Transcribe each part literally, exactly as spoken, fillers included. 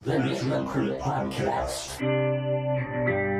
The Naturopathy Podcast.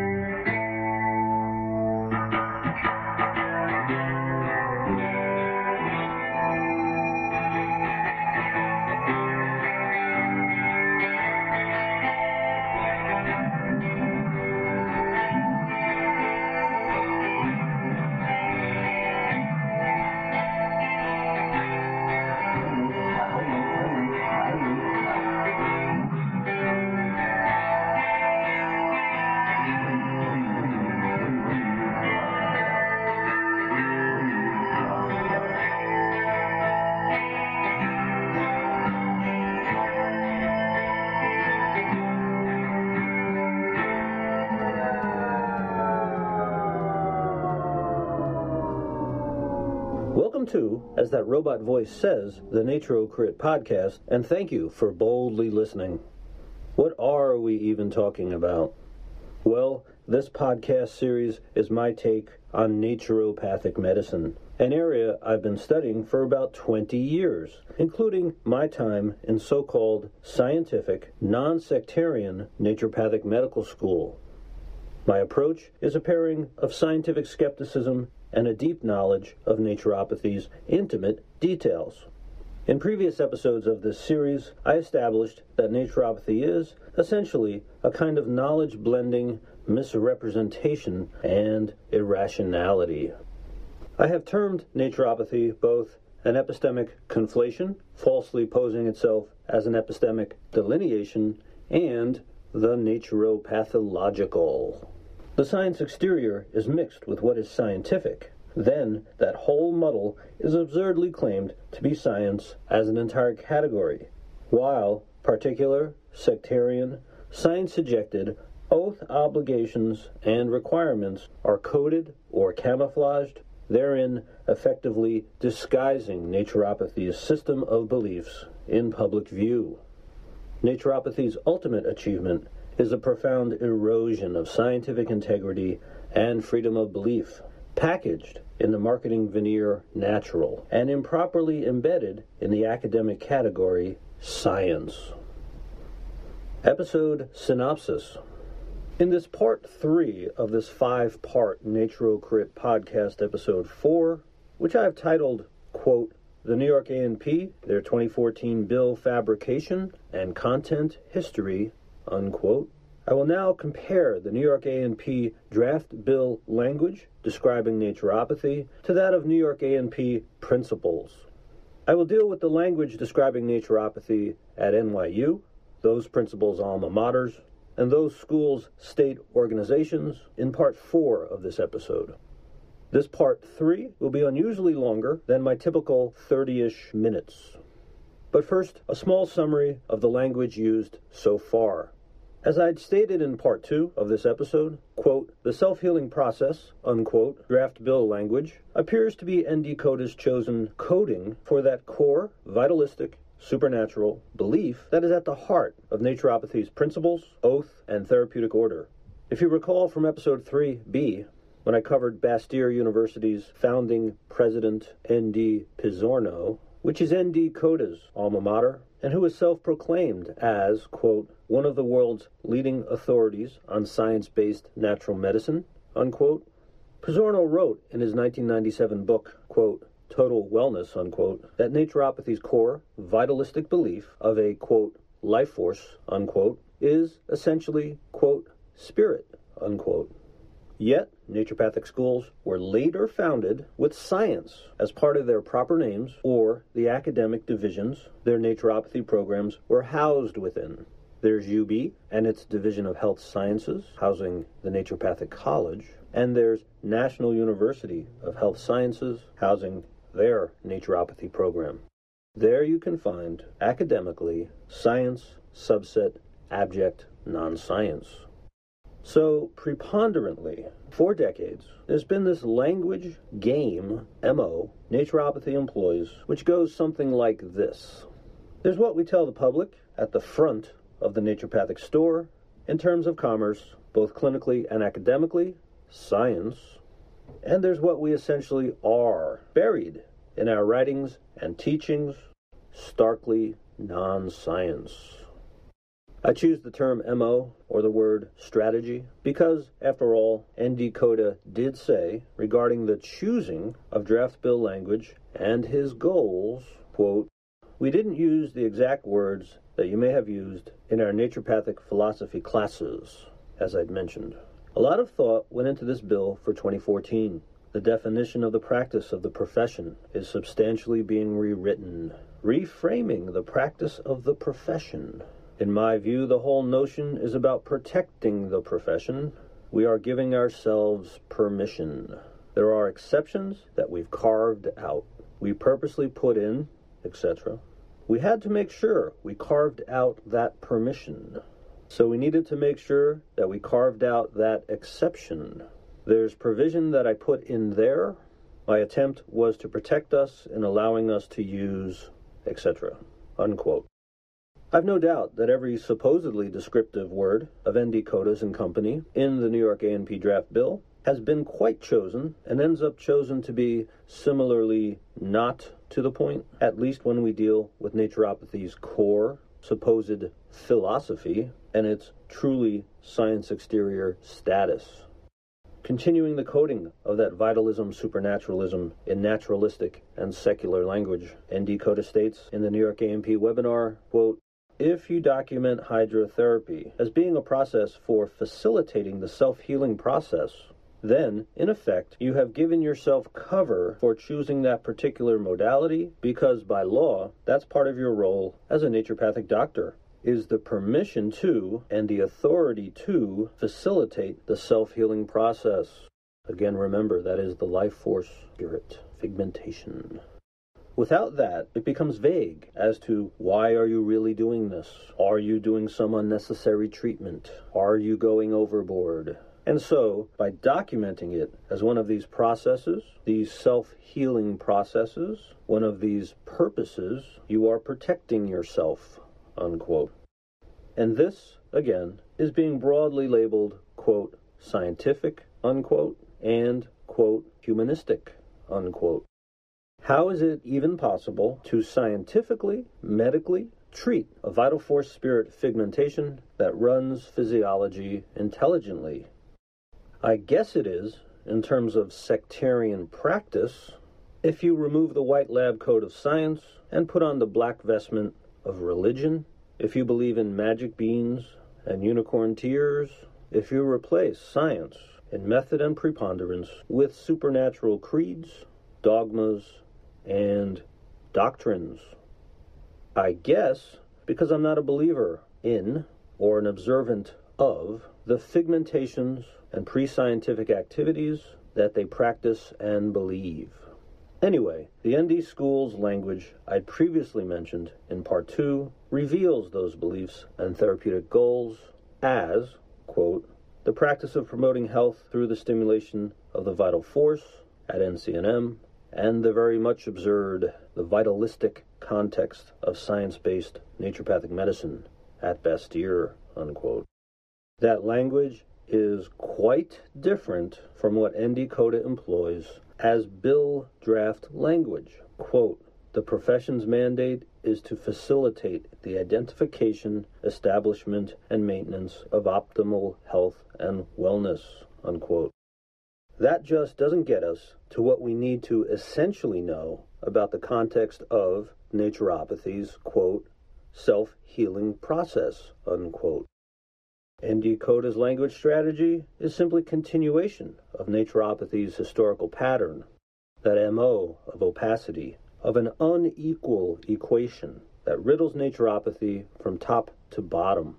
Welcome to, as that robot voice says, the Naturopathy Podcast, and thank you for boldly listening. What are we even talking about? Well, this podcast series is my take on naturopathic medicine, an area I've been studying for about twenty years, including my time in so-called scientific, non-sectarian naturopathic medical school. My approach is a pairing of scientific skepticism and a deep knowledge of naturopathy's intimate details. In previous episodes of this series, I established that naturopathy is, essentially, a kind of knowledge-blending misrepresentation and irrationality. I have termed naturopathy both an epistemic conflation, falsely posing itself as an epistemic delineation, and the naturopathological. The science exterior is mixed with what is scientific. Then, that whole muddle is absurdly claimed to be science as an entire category, while particular, sectarian, science-ejected oath obligations and requirements are coded or camouflaged, therein effectively disguising naturopathy's system of beliefs in public view. Naturopathy's ultimate achievement is a profound erosion of scientific integrity and freedom of belief, packaged in the marketing veneer natural, and improperly embedded in the academic category science. Episode synopsis. In this part three of this five-part Naturopathy Podcast, episode four, which I have titled, quote, The New York A N P, Their twenty fourteen Bill Fabrication and Content History, unquote, I will now compare the New York A N P draft bill language describing naturopathy to that of New York A N P principles. I will deal with the language describing naturopathy at N Y U, those principles' alma maters, and those schools' state organizations in part four of this episode. This part three will be unusually longer than my typical thirty-ish minutes. But first, a small summary of the language used so far. As I'd stated in part two of this episode, quote, the self-healing process, unquote, draft bill language appears to be N D CODA's chosen coding for that core, vitalistic, supernatural belief that is at the heart of naturopathy's principles, oath, and therapeutic order. If you recall from episode three B, when I covered Bastyr University's founding president, N D Pizzorno, which is N D CODA's alma mater, and who is self-proclaimed as, quote, one of the world's leading authorities on science-based natural medicine, unquote, Pizzorno wrote in his nineteen ninety-seven book, quote, Total Wellness, unquote, that naturopathy's core, vitalistic belief of a, quote, life force, unquote, is essentially, quote, spirit, unquote. Yet, naturopathic schools were later founded with science as part of their proper names or the academic divisions their naturopathy programs were housed within. There's U B and its Division of Health Sciences, housing the Naturopathic College, and there's National University of Health Sciences, housing their naturopathy program. There you can find, academically, science, subset, abject, non-science. So, preponderantly, for decades, there's been this language game, M O, naturopathy employs, which goes something like this. There's what we tell the public at the front of the naturopathic store in terms of commerce, both clinically and academically, science, and there's what we essentially are, buried in our writings and teachings, starkly non-science. I choose the term M O, or the word strategy, because, after all, N D Coda did say, regarding the choosing of draft bill language and his goals, quote, "We didn't use the exact words that you may have used in our naturopathic philosophy classes," as I'd mentioned. A lot of thought went into this bill for twenty fourteen. The definition of the practice of the profession is substantially being rewritten, reframing the practice of the profession. In my view, the whole notion is about protecting the profession. We are giving ourselves permission. There are exceptions that we've carved out. We purposely put in, et cetera. We had to make sure we carved out that permission. So we needed to make sure that we carved out that exception. There's provision that I put in there. My attempt was to protect us in allowing us to use, et cetera, unquote. I've no doubt that every supposedly descriptive word of N D Coda's and company in the New York A N P draft bill has been quite chosen and ends up chosen to be similarly not to the point, at least when we deal with naturopathy's core, supposed philosophy, and its truly science exterior status. Continuing the coding of that vitalism supernaturalism in naturalistic and secular language, N D Coda states in the New York A N P webinar, quote, "If you document hydrotherapy as being a process for facilitating the self-healing process, then, in effect, you have given yourself cover for choosing that particular modality because, by law, that's part of your role as a naturopathic doctor, is the permission to and the authority to facilitate the self-healing process." Again, remember, that is the life force spirit, figmentation. Without that, it becomes vague as to why are you really doing this? Are you doing some unnecessary treatment? Are you going overboard? And so, by documenting it as one of these processes, these self-healing processes, one of these purposes, you are protecting yourself, unquote. And this, again, is being broadly labeled, quote, scientific, unquote, and, quote, humanistic, unquote. How is it even possible to scientifically, medically, treat a vital force spirit figmentation that runs physiology intelligently? I guess it is, in terms of sectarian practice, if you remove the white lab coat of science and put on the black vestment of religion, if you believe in magic beans and unicorn tears, if you replace science in method and preponderance with supernatural creeds, dogmas, and doctrines. I guess because I'm not a believer in or an observant of the figmentations and pre-scientific activities that they practice and believe. Anyway, the N D School's language I'd previously mentioned in part two reveals those beliefs and therapeutic goals as, quote, the practice of promoting health through the stimulation of the vital force at N C N M, and the very much absurd, the vitalistic context of science-based naturopathic medicine at Bastyr, unquote. That language is quite different from what N D Coda employs as bill draft language. Quote, the profession's mandate is to facilitate the identification, establishment, and maintenance of optimal health and wellness, unquote. That just doesn't get us to what we need to essentially know about the context of naturopathy's, quote, self-healing process, unquote. N D Coda's language strategy is simply continuation of naturopathy's historical pattern, that M O of opacity, of an unequal equation that riddles naturopathy from top to bottom.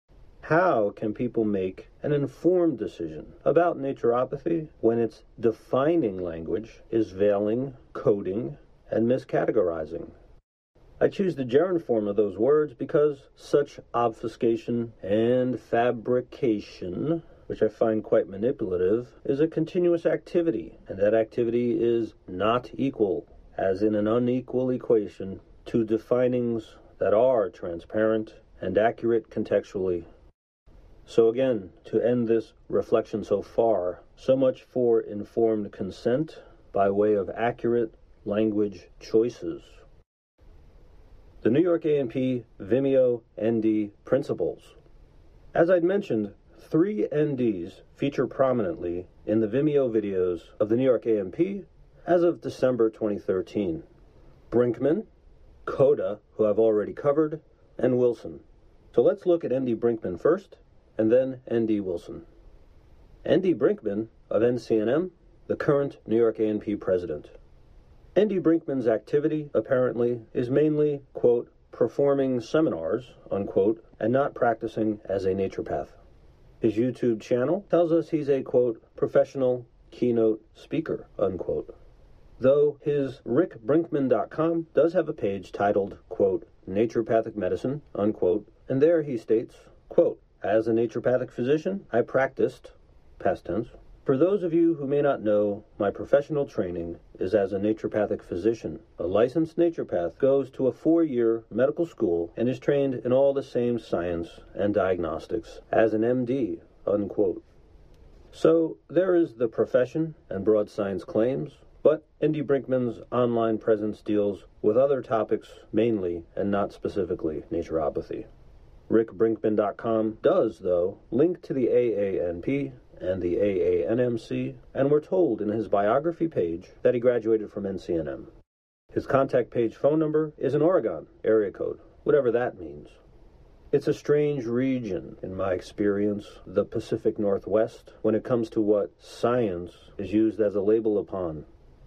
How can people make an informed decision about naturopathy when its defining language is veiling, coding, and miscategorizing? I choose the gerund form of those words because such obfuscation and fabrication, which I find quite manipulative, is a continuous activity, and that activity is not equal, as in an unequal equation, to definings that are transparent and accurate contextually. So again, to end this reflection so far, so much for informed consent by way of accurate language choices. The New York A N P Vimeo N D Principles. As I'd mentioned, three N Ds feature prominently in the Vimeo videos of the New York A N P as of December twenty thirteen. Brinkman, Coda, who I've already covered, and Wilson. So let's look at N D Brinkman first, and then N D Wilson. N D Brinkman of N C N M, the current New York A N P president. N D Brinkman's activity, apparently, is mainly, quote, performing seminars, unquote, and not practicing as a naturopath. His YouTube channel tells us he's a, quote, professional keynote speaker, unquote. Though his rick brinkman dot com does have a page titled, quote, Naturopathic Medicine, unquote, and there he states, quote, as a naturopathic physician, I practiced, past tense. For those of you who may not know, my professional training is as a naturopathic physician. A licensed naturopath goes to a four-year medical school and is trained in all the same science and diagnostics as an M D, unquote. So there is the profession and broad science claims, but N D Brinkman's online presence deals with other topics mainly and not specifically naturopathy. rick brinkman dot com does, though, link to the A A N P and the A A N M C, and we're told in his biography page that he graduated from N C N M. His contact page phone number is an Oregon area code, whatever that means. It's a strange region, in my experience, the Pacific Northwest, when it comes to what science is used as a label upon.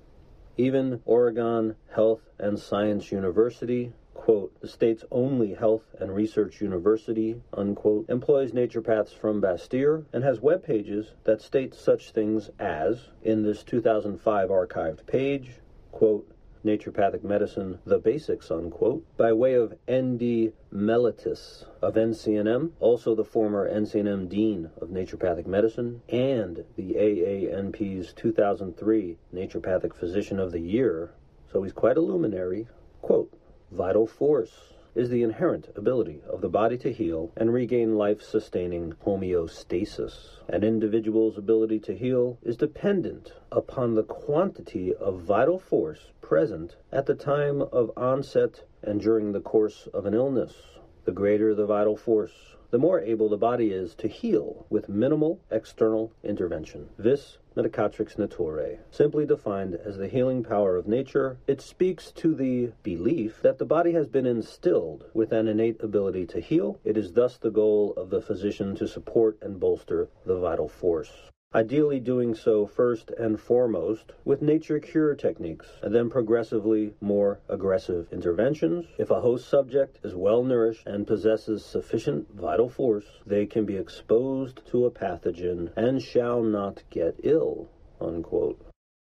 Even Oregon Health and Science University, quote, the state's only health and research university, unquote, employs naturopaths from Bastyr and has web pages that state such things as, in this two thousand five archived page, quote, Naturopathic Medicine, the Basics, unquote, by way of N D Mellitus of N C N M, also the former N C N M Dean of Naturopathic Medicine, and the A A N P's two thousand three Naturopathic Physician of the Year, so he's quite a luminary, quote, Vital force is the inherent ability of the body to heal and regain life-sustaining homeostasis. An individual's ability to heal is dependent upon the quantity of vital force present at the time of onset and during the course of an illness. The greater the vital force, the more able the body is to heal with minimal external intervention. Vis medicatrix naturae. Simply defined as the healing power of nature, it speaks to the belief that the body has been instilled with an innate ability to heal. It is thus the goal of the physician to support and bolster the vital force. Ideally doing so first and foremost with nature cure techniques, and then progressively more aggressive interventions. If a host subject is well nourished and possesses sufficient vital force, they can be exposed to a pathogen and shall not get ill, unquote.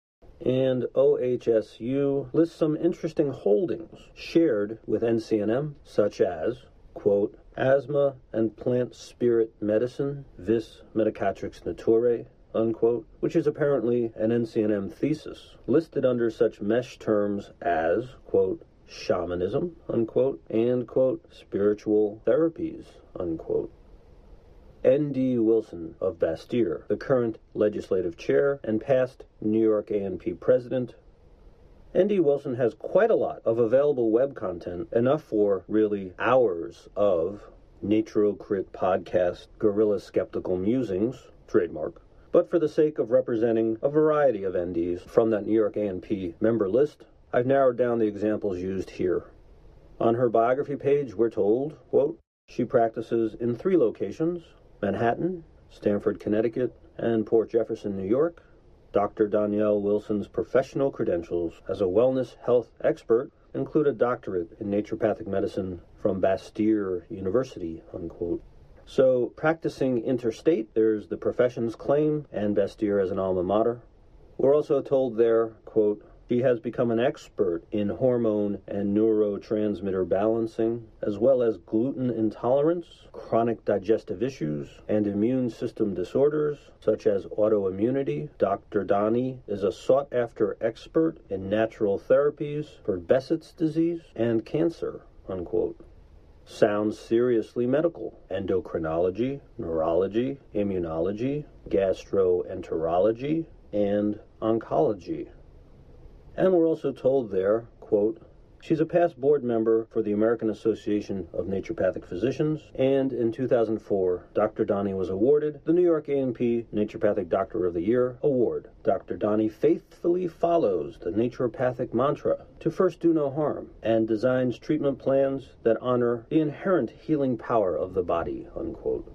And O H S U lists some interesting holdings shared with N C N M, such as, quote, asthma and plant spirit medicine, vis medicatrix naturae, unquote, which is apparently an N C N M thesis, listed under such mesh terms as, quote, shamanism, unquote, and, quote, spiritual therapies, unquote. N D Wilson of Bastyr, the current legislative chair and past New York A N P president. N D Wilson has quite a lot of available web content, enough for, really, hours of NaturoCrit podcast guerrilla skeptical musings, trademark. But for the sake of representing a variety of N Ds from that New York A N P member list, I've narrowed down the examples used here. On her biography page, we're told, quote, she practices in three locations, Manhattan, Stamford, Connecticut, and Port Jefferson, New York. Doctor Danielle Wilson's professional credentials as a wellness health expert include a doctorate in naturopathic medicine from Bastyr University, unquote. So, practicing interstate, there's the profession's claim and Bastyr as an alma mater. We're also told there, quote, she has become an expert in hormone and neurotransmitter balancing, as well as gluten intolerance, chronic digestive issues, and immune system disorders, such as autoimmunity. Doctor Dani is a sought-after expert in natural therapies for Behçet's disease and cancer, unquote. Sounds seriously medical. Endocrinology, neurology, immunology, gastroenterology, and oncology. And we're also told there, quote, She's a past board member for the American Association of Naturopathic Physicians, and in two thousand four, Doctor Donnie was awarded the New York A and P Naturopathic Doctor of the Year Award. Doctor Donnie faithfully follows the naturopathic mantra to first do no harm and designs treatment plans that honor the inherent healing power of the body, unquote.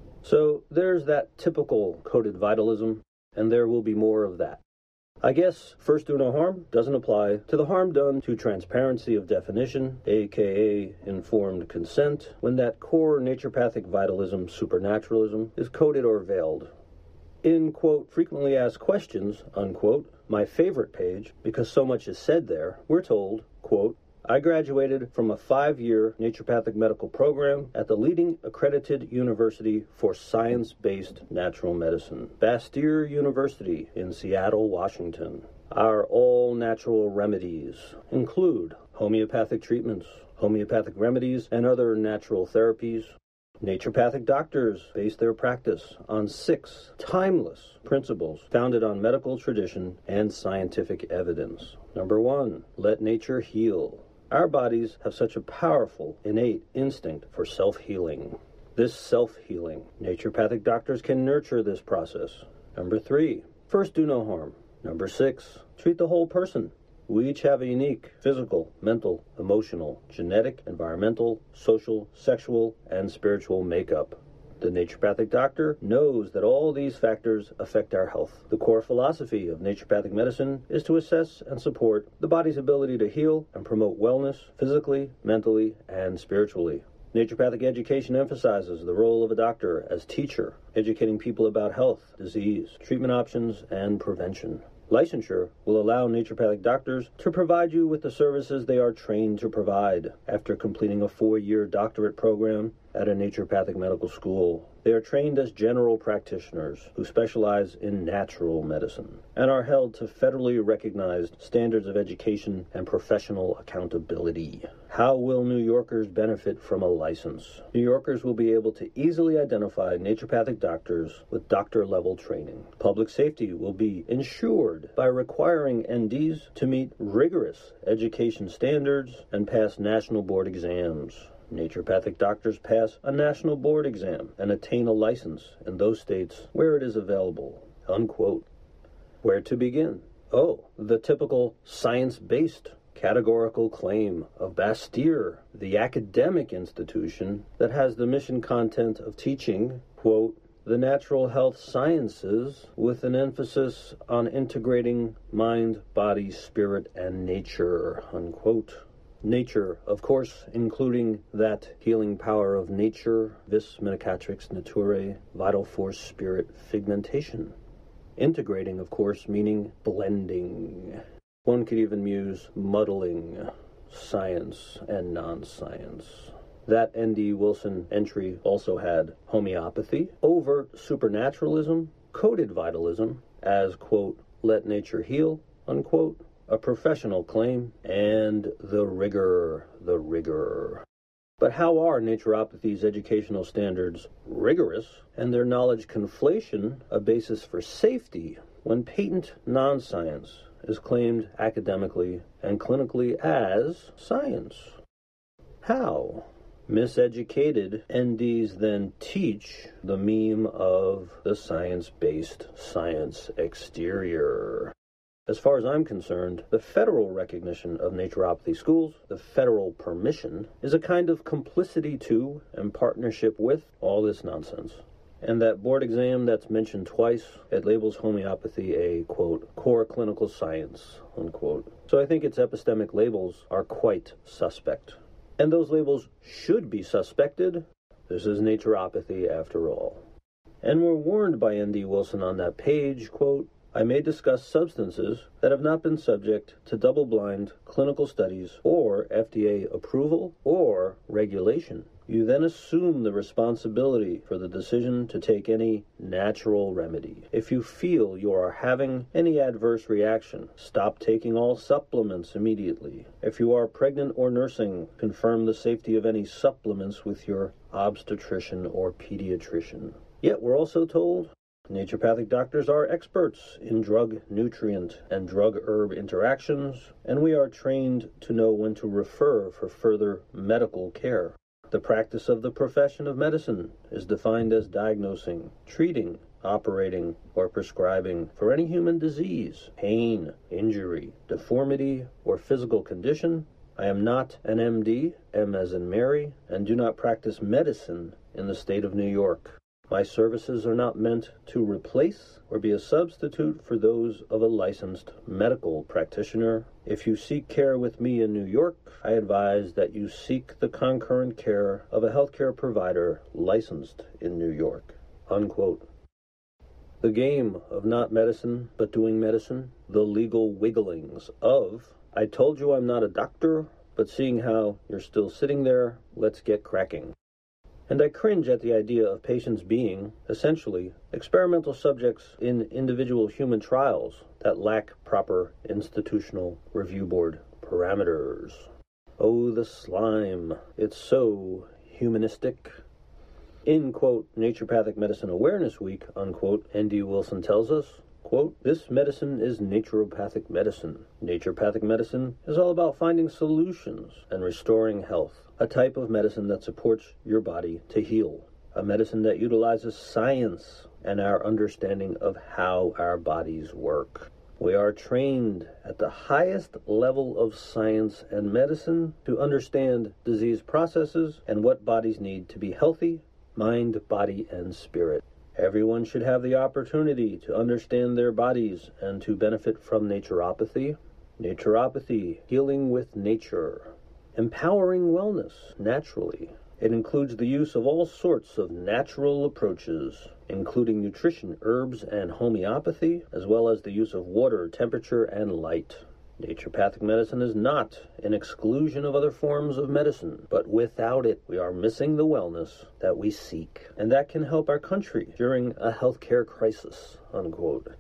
So there's that typical coded vitalism, and there will be more of that. I guess first do no harm doesn't apply to the harm done to transparency of definition, aka informed consent, when that core naturopathic vitalism, supernaturalism, is coded or veiled. In, quote, frequently asked questions, unquote, my favorite page, because so much is said there, we're told, quote, I graduated from a five-year naturopathic medical program at the leading accredited university for science-based natural medicine, Bastyr University in Seattle, Washington. Our all-natural remedies include homeopathic treatments, homeopathic remedies, and other natural therapies. Naturopathic doctors base their practice on six timeless principles founded on medical tradition and scientific evidence. Number one, let nature heal. Our bodies have such a powerful, innate instinct for self-healing. This self-healing, naturopathic doctors can nurture this process. Number three, first do no harm. Number six, treat the whole person. We each have a unique physical, mental, emotional, genetic, environmental, social, sexual, and spiritual makeup. The naturopathic doctor knows that all these factors affect our health. The core philosophy of naturopathic medicine is to assess and support the body's ability to heal and promote wellness physically, mentally, and spiritually. Naturopathic education emphasizes the role of a doctor as teacher, educating people about health, disease, treatment options, and prevention. Licensure will allow naturopathic doctors to provide you with the services they are trained to provide after completing a four-year doctorate program at a naturopathic medical school. They are trained as general practitioners who specialize in natural medicine and are held to federally recognized standards of education and professional accountability. How will New Yorkers benefit from a license? New Yorkers will be able to easily identify naturopathic doctors with doctor-level training. Public safety will be ensured by requiring N Ds to meet rigorous education standards and pass national board exams. Naturopathic doctors pass a national board exam and attain a license in those states where it is available, unquote. Where to begin? Oh, the typical science-based categorical claim of Bastyr, the academic institution that has the mission content of teaching, quote, the natural health sciences with an emphasis on integrating mind, body, spirit, and nature, unquote. Nature, of course, including that healing power of nature, vis medicatrix naturae, vital force, spirit, figmentation. Integrating, of course, meaning blending. One could even muse muddling, science and non-science. That N D Wilson entry also had homeopathy, overt supernaturalism, coded vitalism, as, quote, let nature heal, unquote, a professional claim, and the rigor, the rigor. But how are naturopathy's educational standards rigorous and their knowledge conflation a basis for safety when patent non-science is claimed academically and clinically as science? How? Miseducated N Ds then teach the meme of the science-based science exterior. As far as I'm concerned, the federal recognition of naturopathy schools, the federal permission, is a kind of complicity to and partnership with all this nonsense. And that board exam that's mentioned twice, it labels homeopathy a, quote, core clinical science, unquote. So I think its epistemic labels are quite suspect. And those labels should be suspected. This is naturopathy after all. And we're warned by N D Wilson on that page, quote, I may discuss substances that have not been subject to double-blind clinical studies or F D A approval or regulation. You then assume the responsibility for the decision to take any natural remedy. If you feel you are having any adverse reaction, stop taking all supplements immediately. If you are pregnant or nursing, confirm the safety of any supplements with your obstetrician or pediatrician. Yet we're also told Naturopathic doctors are experts in drug, nutrient, and drug-herb interactions, and we are trained to know when to refer for further medical care. The practice of the profession of medicine is defined as diagnosing, treating, operating, or prescribing for any human disease, pain, injury, deformity, or physical condition. I am not an M D, M as in Mary, and do not practice medicine in the state of New York. My services are not meant to replace or be a substitute for those of a licensed medical practitioner. If you seek care with me in New York, I advise that you seek the concurrent care of a healthcare provider licensed in New York." Unquote. The game of not medicine, but doing medicine, the legal wigglings of, "I told you I'm not a doctor, but seeing how you're still sitting there, let's get cracking." And I cringe at the idea of patients being, essentially, experimental subjects in individual human trials that lack proper institutional review board parameters. Oh, the slime. It's so humanistic. In, quote, Naturopathic Medicine Awareness Week, unquote, N D Wilson tells us, quote, "This medicine is naturopathic medicine. Naturopathic medicine is all about finding solutions and restoring health. A type of medicine that supports your body to heal. A medicine that utilizes science and our understanding of how our bodies work. We are trained at the highest level of science and medicine to understand disease processes and what bodies need to be healthy, mind, body, and spirit. Everyone should have the opportunity to understand their bodies and to benefit from naturopathy. Naturopathy, healing with nature. Empowering wellness, naturally. It includes the use of all sorts of natural approaches, including nutrition, herbs, and homeopathy, as well as the use of water, temperature, and light. Naturopathic medicine is not an exclusion of other forms of medicine, but without it, we are missing the wellness that we seek, and that can help our country during a healthcare crisis," unquote.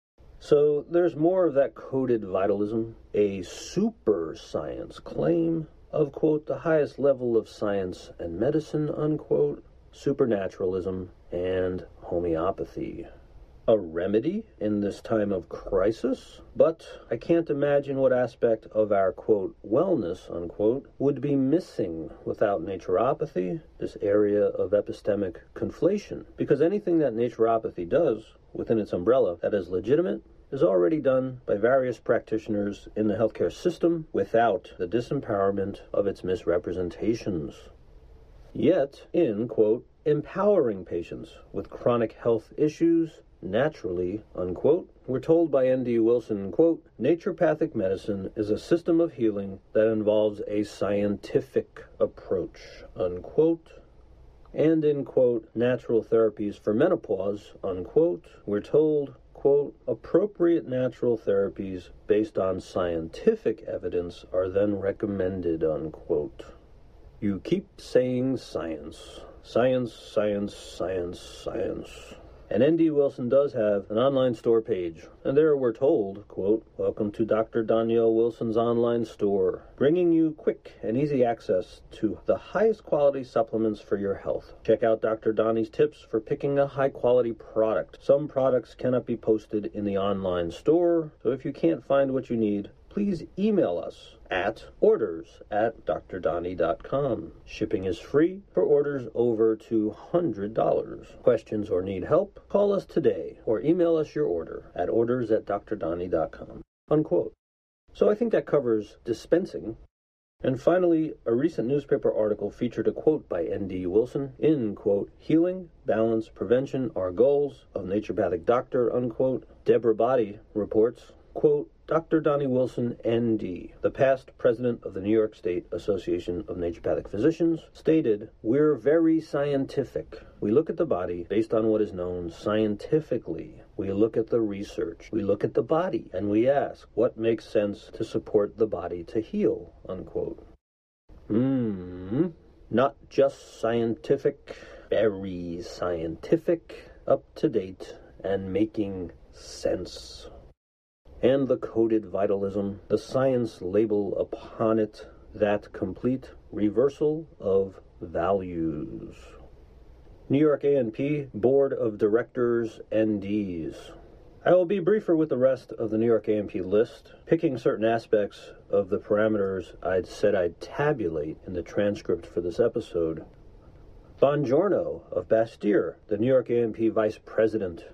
So there's more of that coded vitalism, a super science claim of, quote, the highest level of science and medicine, unquote, supernaturalism, and homeopathy. A remedy in this time of crisis, but I can't imagine what aspect of our, quote, wellness, unquote, would be missing without naturopathy, this area of epistemic conflation, because anything that naturopathy does within its umbrella that is legitimate is already done by various practitioners in the healthcare system without the disempowerment of its misrepresentations. Yet, in, quote, empowering patients with chronic health issues naturally, unquote, we're told by N D Wilson, quote, "Naturopathic medicine is a system of healing that involves a scientific approach," unquote. And in, quote, "Natural therapies for menopause," unquote, we're told, quote, "Appropriate natural therapies based on scientific evidence are then recommended," unquote. You keep saying science. Science, science, science, science. And N D Wilson does have an online store page, and there we're told, quote, "Welcome to Doctor Danielle Wilson's online store, bringing you quick and easy access to the highest quality supplements for your health. Check out Doctor Donnie's tips for picking a high quality product. Some products cannot be posted in the online store, so if you can't find what you need, please email us at orders at d r donnie dot com. Shipping is free for orders over two hundred dollars. Questions or need help? Call us today or email us your order at orders at d r donnie dot com. Unquote. So I think that covers dispensing. And finally, a recent newspaper article featured a quote by N D Wilson in, quote, "Healing, balance, prevention are goals of naturopathic doctor," unquote. Deborah Body reports, quote, "Doctor Donnie Wilson, N D, the past president of the New York State Association of Naturopathic Physicians, stated, 'We're very scientific. We look at the body based on what is known scientifically. We look at the research. We look at the body, and we ask what makes sense to support the body to heal,' unquote." Hmm. Not just scientific, very scientific, up to date, and making sense. And the coded vitalism, the science label upon it, that complete reversal of values. New York A N P Board of Directors N Ds. I will be briefer with the rest of the New York A N P list, picking certain aspects of the parameters I'd said I'd tabulate in the transcript for this episode. Bongiorno of Bastyr, the New York A N P Vice President.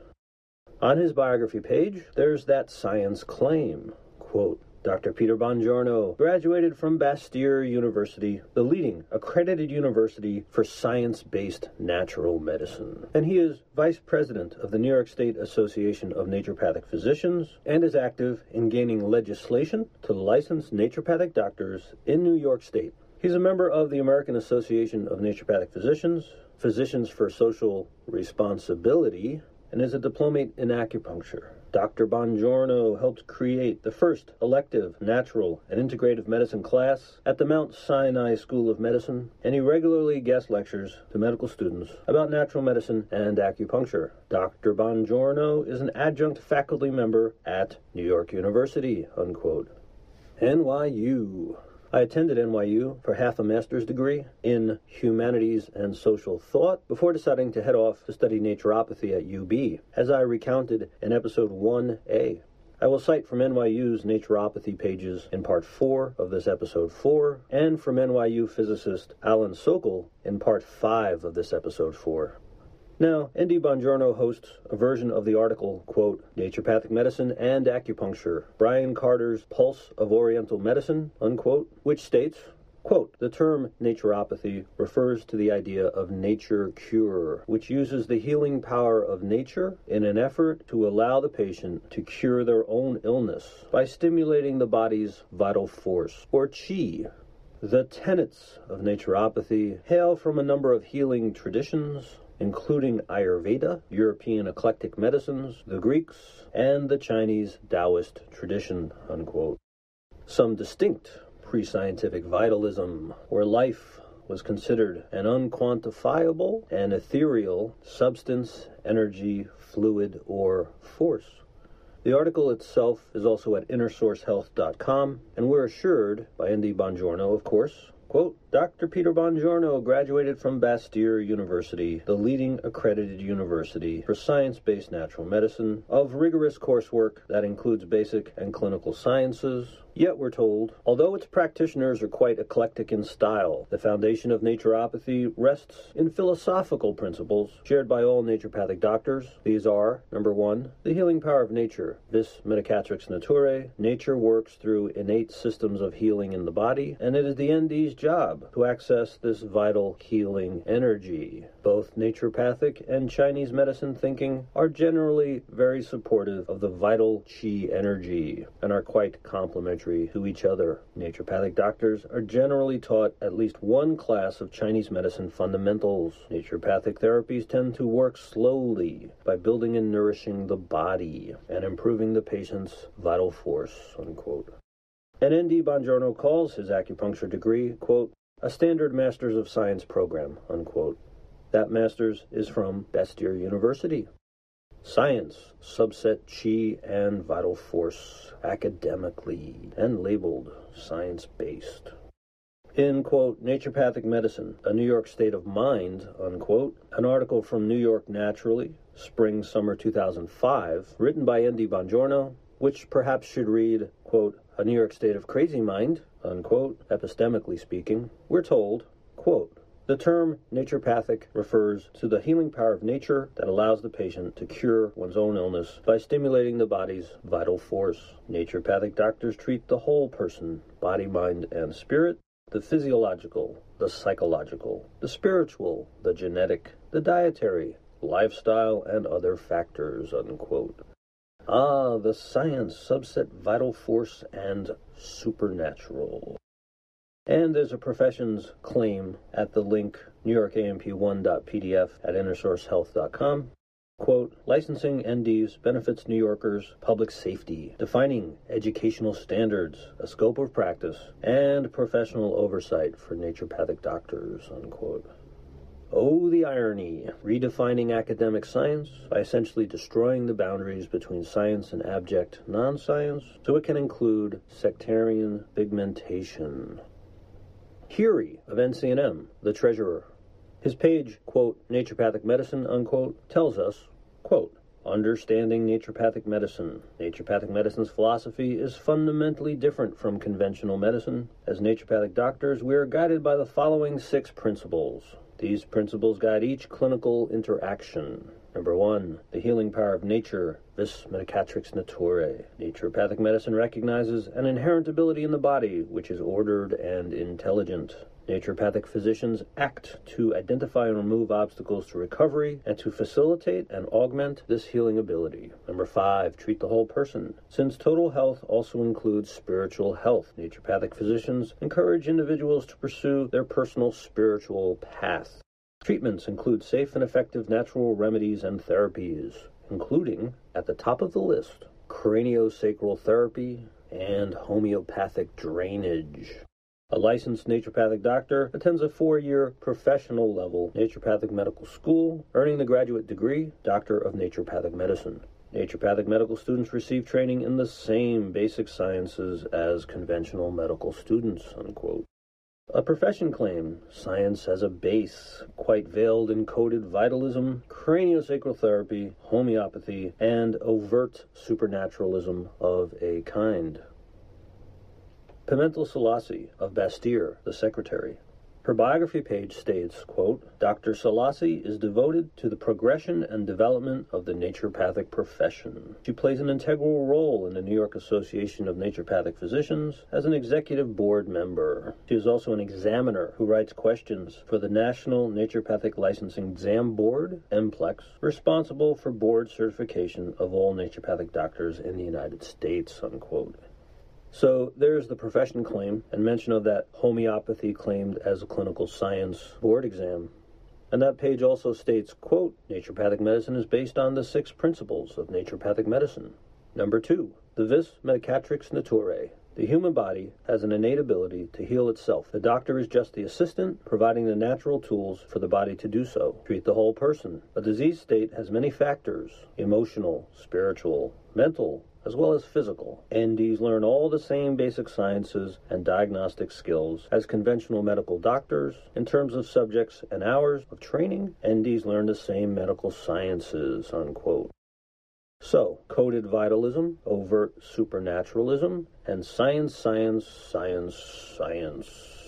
On his biography page, there's that science claim. Quote, Doctor Peter Bongiorno graduated from Bastyr University, the leading accredited university for science-based natural medicine. And he is Vice President of the New York State Association of Naturopathic Physicians and is active in gaining legislation to license naturopathic doctors in New York State. He's a member of the American Association of Naturopathic Physicians, Physicians for Social Responsibility, and is a diplomate in acupuncture. Doctor Bongiorno helped create the first elective, natural, and integrative medicine class at the Mount Sinai School of Medicine, and he regularly guest lectures to medical students about natural medicine and acupuncture. Doctor Bongiorno is an adjunct faculty member at New York University, unquote. N Y U. I attended N Y U for half a master's degree in humanities and social thought before deciding to head off to study naturopathy at U B, as I recounted in episode one A. I will cite from N Y U's naturopathy pages in part four of this episode four, and from N Y U physicist Alan Sokol in part five of this episode four. Now, N D Bongiorno hosts a version of the article, quote, Naturopathic Medicine and Acupuncture, Brian Carter's Pulse of Oriental Medicine, unquote, which states, quote, the term naturopathy refers to the idea of nature cure, which uses the healing power of nature in an effort to allow the patient to cure their own illness by stimulating the body's vital force, or qi. The tenets of naturopathy hail from a number of healing traditions, including Ayurveda, European eclectic medicines, the Greeks, and the Chinese Taoist tradition, unquote. Some distinct pre-scientific vitalism, where life was considered an unquantifiable and ethereal substance, energy, fluid, or force. The article itself is also at inner source health dot com, and we're assured by N D Bongiorno, of course, quote, Doctor Peter Bongiorno graduated from Bastyr University, the leading accredited university for science-based natural medicine, of rigorous coursework that includes basic and clinical sciences. Yet, we're told, although its practitioners are quite eclectic in style, the foundation of naturopathy rests in philosophical principles shared by all naturopathic doctors. These are, number one, the healing power of nature, vis medicatrix naturae. Nature works through innate systems of healing in the body, and it is the N D's job to access this vital healing energy. Both naturopathic and Chinese medicine thinking are generally very supportive of the vital qi energy and are quite complementary to each other. Naturopathic doctors are generally taught at least one class of Chinese medicine fundamentals. Naturopathic therapies tend to work slowly by building and nourishing the body and improving the patient's vital force, unquote. And N D Bongiorno calls his acupuncture degree, quote, a standard Masters of Science program, unquote. That master's is from Bastyr University. Science, subset Qi and vital force, academically, and labeled science-based. In, quote, Naturopathic Medicine, A New York State of Mind, unquote, an article from New York Naturally, spring-summer two thousand five, written by N D Bongiorno, which perhaps should read, quote, A New York State of Crazy Mind, unquote, epistemically speaking, we're told, quote, the term naturopathic refers to the healing power of nature that allows the patient to cure one's own illness by stimulating the body's vital force. Naturopathic doctors treat the whole person, body, mind, and spirit, the physiological, the psychological, the spiritual, the genetic, the dietary, lifestyle, and other factors, unquote. Ah, the science, subset vital force, and supernatural. And there's a professions claim at the link New York A M P one dot P D F at inner source health dot com. Quote, licensing N Ds benefits New Yorkers' public safety, defining educational standards, a scope of practice, and professional oversight for naturopathic doctors, unquote. Oh, the irony, redefining academic science by essentially destroying the boundaries between science and abject non-science so it can include sectarian pigmentation. Curie of N C N M, the treasurer. His page, quote, Naturopathic Medicine, unquote, tells us, quote, Understanding Naturopathic Medicine. Naturopathic medicine's philosophy is fundamentally different from conventional medicine. As naturopathic doctors, we are guided by the following six principles. These principles guide each clinical interaction. Number one, the healing power of nature, vis medicatrix naturae. Naturopathic medicine recognizes an inherent ability in the body, which is ordered and intelligent. Naturopathic physicians act to identify and remove obstacles to recovery and to facilitate and augment this healing ability. Number five, treat the whole person. Since total health also includes spiritual health, naturopathic physicians encourage individuals to pursue their personal spiritual path. Treatments include safe and effective natural remedies and therapies, including, at the top of the list, craniosacral therapy and homeopathic drainage. A licensed naturopathic doctor attends a four-year professional-level naturopathic medical school, earning the graduate degree, Doctor of Naturopathic Medicine. Naturopathic medical students receive training in the same basic sciences as conventional medical students, unquote. A profession claim, science as a base, quite veiled in coded vitalism, craniosacral therapy, homeopathy, and overt supernaturalism of a kind. Pimentel Selassie of Bastir, the secretary. Her biography page states, quote, Doctor Selassie is devoted to the progression and development of the naturopathic profession. She plays an integral role in the New York Association of Naturopathic Physicians as an executive board member. She is also an examiner who writes questions for the National Naturopathic Licensing Exam Board, N P L E X, responsible for board certification of all naturopathic doctors in the United States, unquote. So there's the profession claim and mention of that homeopathy claimed as a clinical science board exam. And that page also states, quote, Naturopathic medicine is based on the six principles of naturopathic medicine. Number two, the vis medicatrix naturae. The human body has an innate ability to heal itself. The doctor is just the assistant, providing the natural tools for the body to do so. Treat the whole person. A disease state has many factors, emotional, spiritual, mental, as well as physical. N Ds learn all the same basic sciences and diagnostic skills as conventional medical doctors. In terms of subjects and hours of training, N Ds learn the same medical sciences, unquote. So, coded vitalism, overt supernaturalism, and science, science, science, science.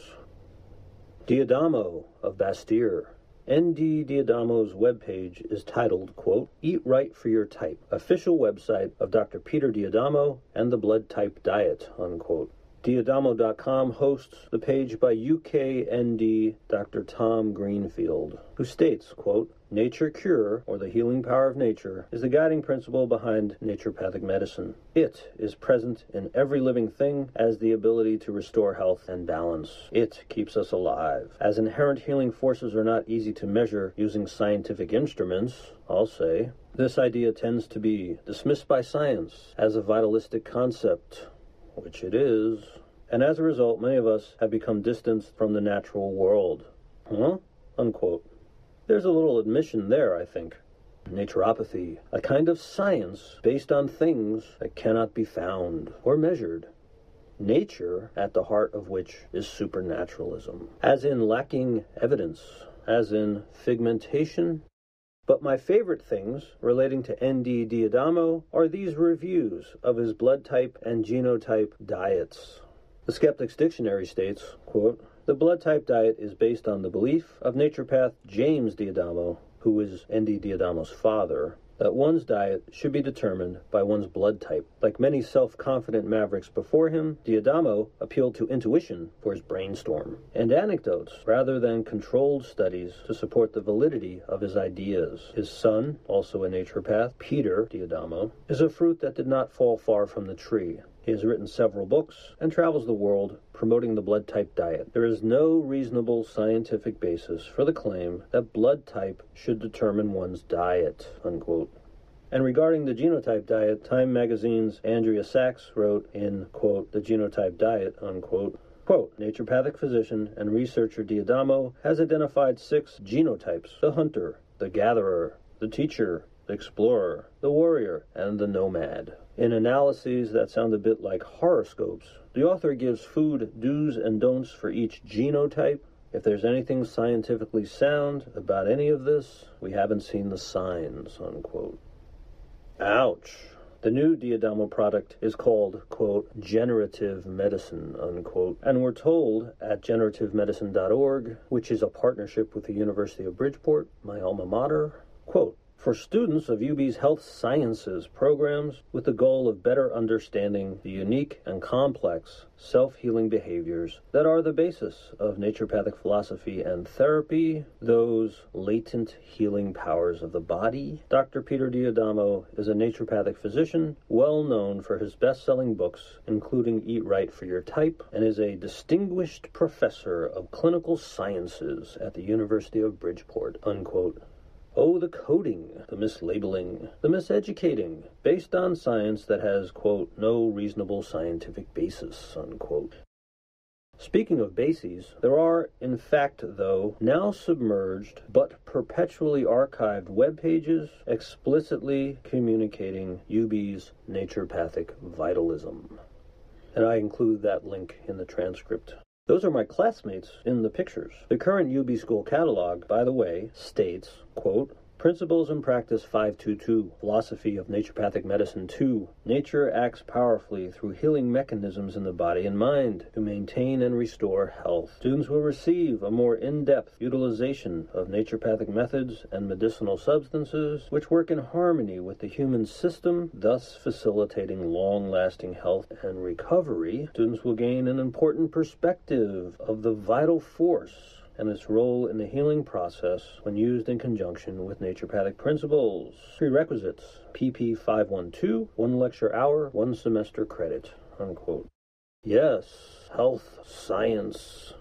Diadamo of Bastir. N D Diadamo's webpage is titled, quote, Eat Right for Your Type, official website of Doctor Peter Diadamo and the Blood Type Diet, unquote. Diadamo dot com hosts the page by U K N D Doctor Tom Greenfield, who states, quote, Nature Cure, or the healing power of nature, is the guiding principle behind naturopathic medicine. It is present in every living thing as the ability to restore health and balance. It keeps us alive. As inherent healing forces are not easy to measure using scientific instruments, I'll say, this idea tends to be dismissed by science as a vitalistic concept, which it is, and as a result, many of us have become distanced from the natural world. Huh? Unquote. There's a little admission there, I think. Naturopathy, a kind of science based on things that cannot be found or measured. Nature, at the heart of which is supernaturalism, as in lacking evidence, as in figmentation. But my favorite things relating to N D Diadamo are these reviews of his blood type and genotype diets. The Skeptic's Dictionary states, quote, The blood type diet is based on the belief of naturopath James Diadamo, who is N D Diadamo's father, that one's diet should be determined by one's blood type. Like many self-confident mavericks before him, Diadamo appealed to intuition for his brainstorm, and anecdotes rather than controlled studies to support the validity of his ideas. His son, also a naturopath, Peter Diadamo, is a fruit that did not fall far from the tree. He has written several books and travels the world promoting the blood type diet. There is no reasonable scientific basis for the claim that blood type should determine one's diet, unquote. And regarding the genotype diet, Time magazine's Andrea Sachs wrote in, quote, The Genotype Diet, unquote, quote, Naturopathic physician and researcher Diadamo has identified six genotypes: the hunter, the gatherer, the teacher, the explorer, the warrior, and the nomad. In analyses that sound a bit like horoscopes, the author gives food do's and don'ts for each genotype, If there's anything scientifically sound about any of this, we haven't seen the signs, unquote. Ouch. The new Diadamo product is called, quote, generative medicine, unquote. And we're told at generative medicine dot org, which is a partnership with the University of Bridgeport, my alma mater, quote, for students of U B's health sciences programs with the goal of better understanding the unique and complex self-healing behaviors that are the basis of naturopathic philosophy and therapy, those latent healing powers of the body. Doctor Peter Diadamo is a naturopathic physician, well known for his best-selling books, including Eat Right for Your Type, and is a distinguished professor of clinical sciences at the University of Bridgeport, unquote. Oh, the coding, the mislabeling, the miseducating, based on science that has, quote, no reasonable scientific basis, unquote. Speaking of bases, there are, in fact, though, now submerged but perpetually archived web pages explicitly communicating U B's naturopathic vitalism. And I include that link in the transcript. Those are my classmates in the pictures. The current U B School catalog, by the way, states, quote, Principles and Practice five twenty-two, Philosophy of Naturopathic Medicine two. Nature acts powerfully through healing mechanisms in the body and mind to maintain and restore health. Students will receive a more in-depth utilization of naturopathic methods and medicinal substances which work in harmony with the human system, thus facilitating long-lasting health and recovery. Students will gain an important perspective of the vital force and its role in the healing process when used in conjunction with naturopathic principles. Prerequisites, P P five twelve, one lecture hour, one semester credit, unquote. Yes, health, science.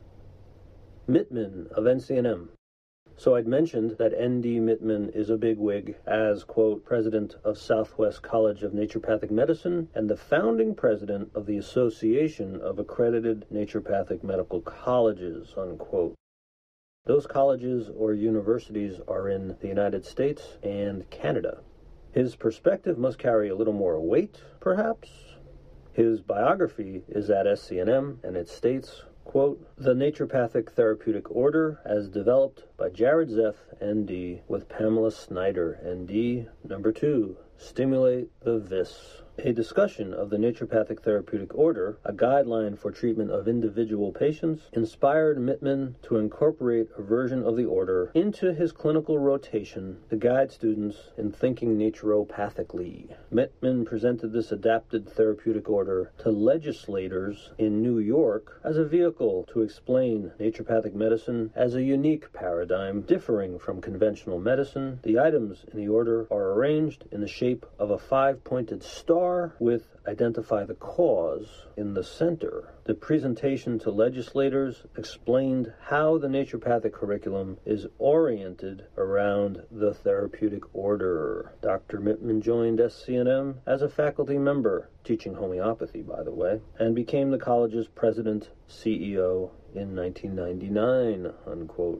Mittman of N C N M. So I'd mentioned that N D Mittman is a bigwig as, quote, president of Southwest College of Naturopathic Medicine and the founding president of the Association of Accredited Naturopathic Medical Colleges, unquote. Those colleges or universities are in the United States and Canada. His perspective must carry a little more weight, perhaps. His biography is at S C N M, and it states, quote, the Naturopathic Therapeutic Order as developed by Jared Zeff, N D, with Pamela Snyder, N D, number two, Stimulate the Vis. A discussion of the Naturopathic Therapeutic Order, a guideline for treatment of individual patients, inspired Mittman to incorporate a version of the order into his clinical rotation to guide students in thinking naturopathically. Mittman presented this adapted therapeutic order to legislators in New York as a vehicle to explain naturopathic medicine as a unique paradigm differing from conventional medicine. The items in the order are arranged in the shape of a five-pointed star with identify the cause in the center. The presentation to legislators explained how the naturopathic curriculum is oriented around the therapeutic order. Doctor Mittman joined S C N M as a faculty member, teaching homeopathy, by the way, and became the college's president C E O in nineteen ninety-nine, unquote.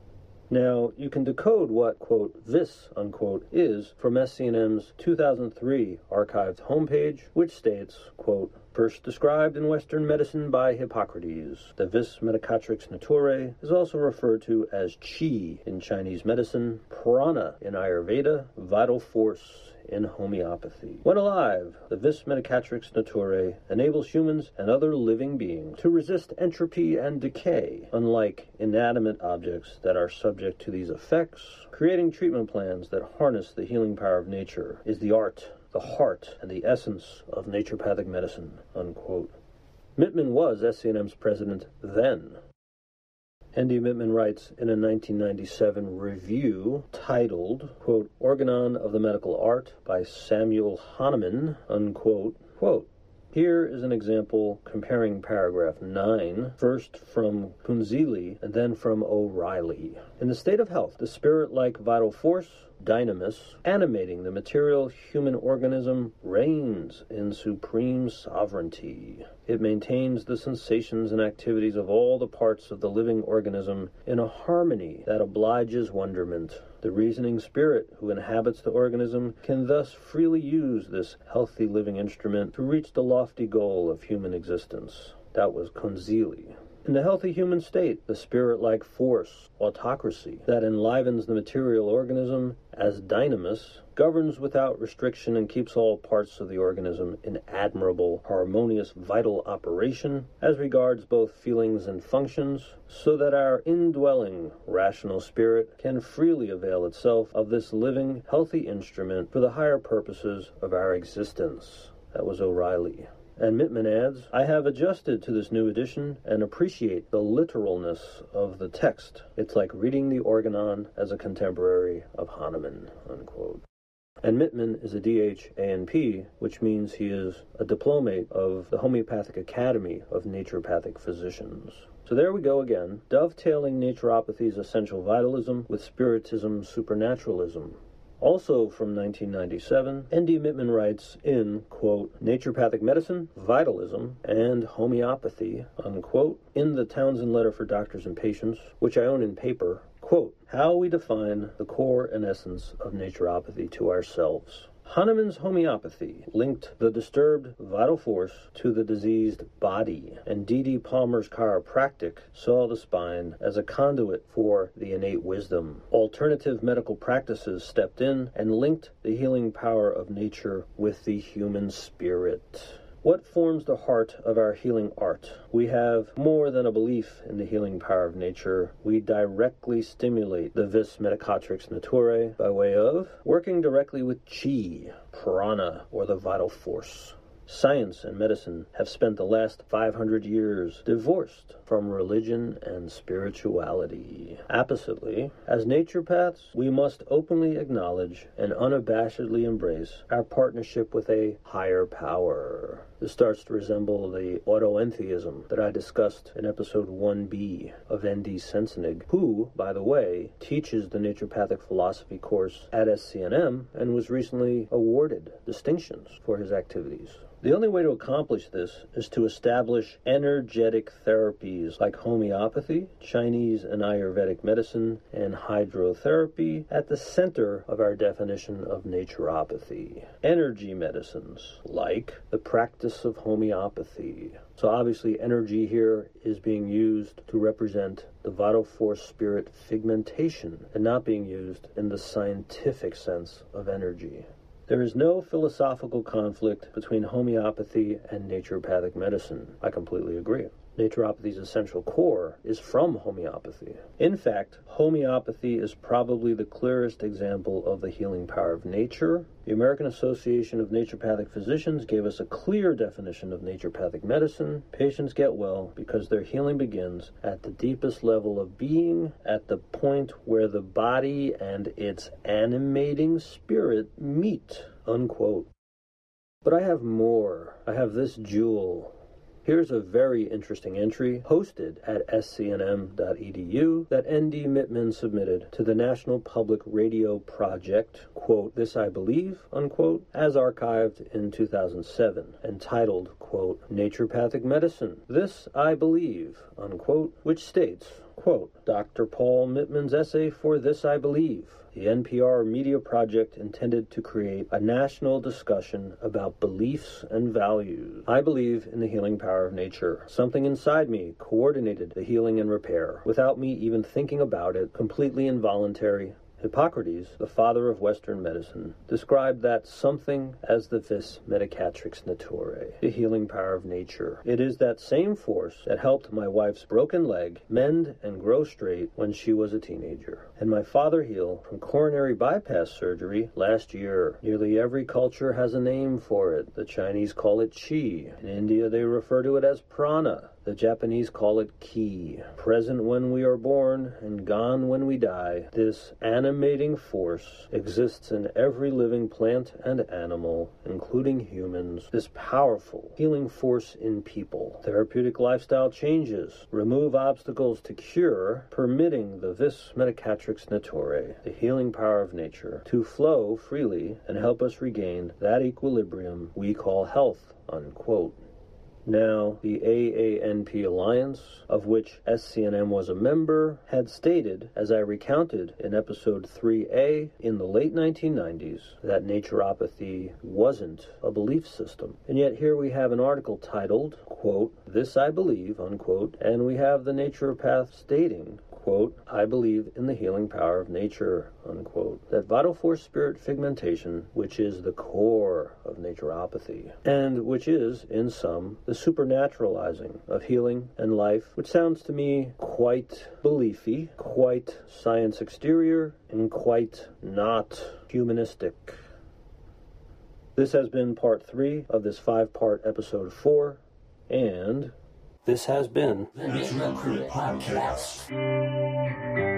Now, you can decode what, quote, this, unquote, is from S C N M's two thousand three archived homepage, which states, quote, first described in Western medicine by Hippocrates. The vis medicatrix naturae is also referred to as chi in Chinese medicine, prana in Ayurveda, vital force in homeopathy. When alive, the vis medicatrix naturae enables humans and other living beings to resist entropy and decay, unlike inanimate objects that are subject to these effects. Creating treatment plans that harness the healing power of nature is the art, the heart, and the essence of naturopathic medicine, unquote. Mittman was S C N M's president then. N D Mittman writes in a nineteen ninety-seven review titled, quote, Organon of the Medical Art by Samuel Hahnemann, unquote, quote, here is an example comparing paragraph nine, first from Kunzili and then from O'Reilly. In the state of health, the spirit-like vital force, dynamis, animating the material human organism, reigns in supreme sovereignty. It maintains the sensations and activities of all the parts of the living organism in a harmony that obliges wonderment. The reasoning spirit who inhabits the organism can thus freely use this healthy living instrument to reach the lofty goal of human existence. That was Kunzili. In the healthy human state, the spirit-like force, autocracy, that enlivens the material organism as dynamis, governs without restriction and keeps all parts of the organism in admirable, harmonious, vital operation as regards both feelings and functions, so that our indwelling rational spirit can freely avail itself of this living, healthy instrument for the higher purposes of our existence. That was O'Reilly. And Mittman adds, I have adjusted to this new edition and appreciate the literalness of the text. It's like reading the Organon as a contemporary of Hahnemann, unquote. And Mittman is a D H A N P, which means he is a diplomate of the Homeopathic Academy of Naturopathic Physicians. So there we go again, dovetailing naturopathy's essential vitalism with spiritism supernaturalism. Also from nineteen ninety-seven, N D Mittman writes in, quote, Naturopathic Medicine, Vitalism, and Homeopathy, unquote, in the Townsend Letter for Doctors and Patients, which I own in paper, quote, how we define the core and essence of naturopathy to ourselves. Hahnemann's homeopathy linked the disturbed vital force to the diseased body, and D D Palmer's chiropractic saw the spine as a conduit for the innate wisdom. Alternative medical practices stepped in and linked the healing power of nature with the human spirit. What forms the heart of our healing art? We have more than a belief in the healing power of nature. We directly stimulate the vis medicatrix naturae by way of working directly with chi, prana, or the vital force. Science and medicine have spent the last five hundred years divorced from religion and spirituality. Oppositely, as naturopaths, we must openly acknowledge and unabashedly embrace our partnership with a higher power. This starts to resemble the autoentheism that I discussed in episode one B of N D Sensenig, who, by the way, teaches the naturopathic philosophy course at S C N M and was recently awarded distinctions for his activities. The only way to accomplish this is to establish energetic therapies like homeopathy, Chinese and Ayurvedic medicine, and hydrotherapy at the center of our definition of naturopathy. Energy medicines, like the practice of homeopathy. So obviously energy here is being used to represent the vital force spirit figmentation and not being used in the scientific sense of energy. There is no philosophical conflict between homeopathy and naturopathic medicine. I completely agree. Naturopathy's essential core is from homeopathy. In fact, homeopathy is probably the clearest example of the healing power of nature. The American Association of Naturopathic Physicians gave us a clear definition of naturopathic medicine. Patients get well because their healing begins at the deepest level of being, at the point where the body and its animating spirit meet, unquote. But I have more. I have this jewel. Here's a very interesting entry hosted at S C N M dot E D U that N D Mittman submitted to the National Public Radio Project, quote, This I Believe, unquote, as archived in two thousand seven, entitled, quote, Naturopathic Medicine, This I Believe, unquote, which states, quote, Doctor Paul Mittman's essay for This I Believe, the N P R media project intended to create a national discussion about beliefs and values. I believe in the healing power of nature. Something inside me coordinated the healing and repair, without me even thinking about it, completely involuntary. Hippocrates, the father of Western medicine, described that something as the vis medicatrix naturae, the healing power of nature. It is that same force that helped my wife's broken leg mend and grow straight when she was a teenager, and my father heal from coronary bypass surgery last year. Nearly every culture has a name for it. The Chinese call it qi. In India, they refer to it as prana. The Japanese call it ki. Present when we are born and gone when we die, this animating force exists in every living plant and animal, including humans. This powerful healing force in people. Therapeutic lifestyle changes remove obstacles to cure, permitting the vis medicatrix naturae, the healing power of nature, to flow freely and help us regain that equilibrium we call health, unquote. Now, the A A N P Alliance, of which S C N M was a member, had stated, as I recounted in episode three A in the late nineteen nineties, that naturopathy wasn't a belief system. And yet here we have an article titled, quote, "This I believe," unquote, and we have the naturopath stating, quote, "I believe in the healing power of nature," unquote. That vital force spirit figmentation, which is the core of naturopathy, and which is, in sum, the supernaturalizing of healing and life, which sounds to me quite beliefy, quite science exterior, and quite not humanistic. This has been part three of this five-part episode four, and this has been the Natural Crit Podcast.